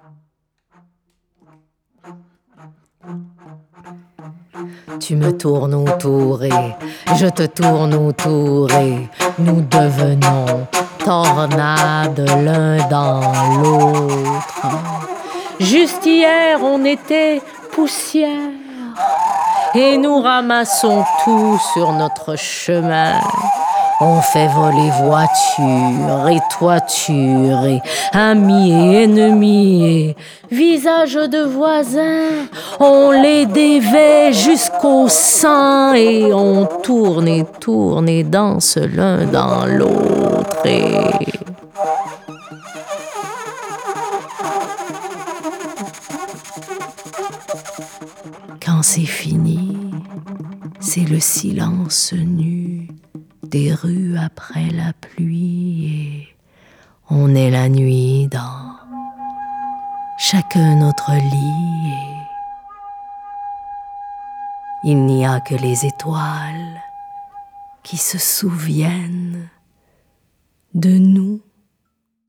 Tu me tournes autour et je te tourne autour et nous devenons tornades l'un dans l'autre. Juste hier on était poussière et nous ramassons tout sur notre chemin. On fait voler voitures et toitures et amis et ennemis et visages de voisins. On les dévait jusqu'au sang et on tourne et danse l'un dans l'autre et... Quand c'est fini, c'est le silence nu des rues après la pluie et on est la nuit dans chacun notre lit et il n'y a que les étoiles qui se souviennent de nous.